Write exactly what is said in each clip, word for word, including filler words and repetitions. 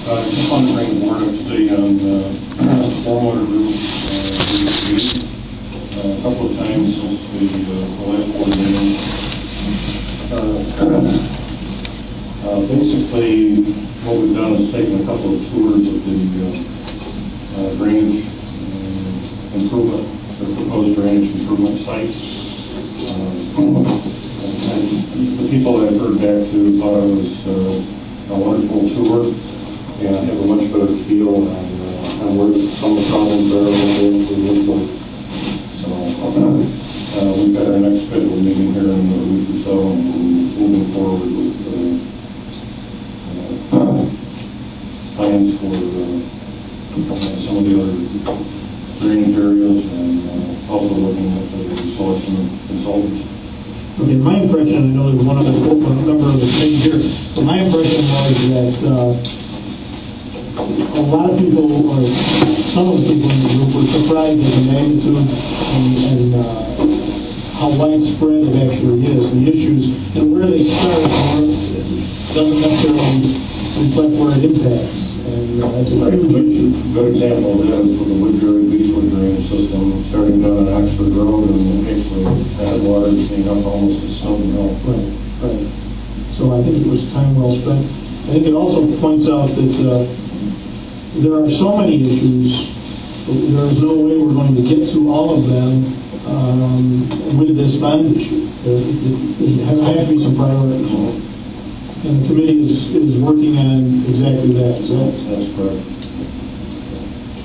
Uh, just want to bring the board up to date on the stormwater roof. Uh, uh, a couple of times since the, uh, the last board meeting. Uh, uh, basically, what we've done is taken a couple of tours of the uh, uh, drainage uh, improvement, the proposed drainage improvement sites. Uh, and the people that I've heard back to thought it was uh, a wonderful tour. And have a much better feel on, uh, on where some of the problems are and what they look like. So uh, we've got our next scheduled meeting here in a week or so, and moving forward with uh, uh, plans for uh, some of the other drainage areas, and uh, also looking at the selection of consultants. Okay, my impression, I know there's one other number of the things here, but my impression was that uh, a lot of people, or some of the people in the group, were surprised at the magnitude and, and uh, how widespread it actually is. The issues and where they start doesn't necessarily reflect where it impacts. And uh, that's a Right. huge issue. Good example of that is with the Woodbury Beechwood drainage system starting down on Oxford Road, and actually that water is being up almost to Snowden Hill. Right, right. So I think it was time well spent. I think it also points out that uh, there are so many issues. There is no way we're going to get to all of them um, with this bond issue. There, there have to be some priorities. And the committee is, is working on exactly that. So That's correct.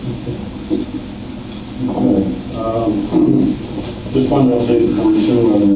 okay. Okay. Um, just wanted to update the board too on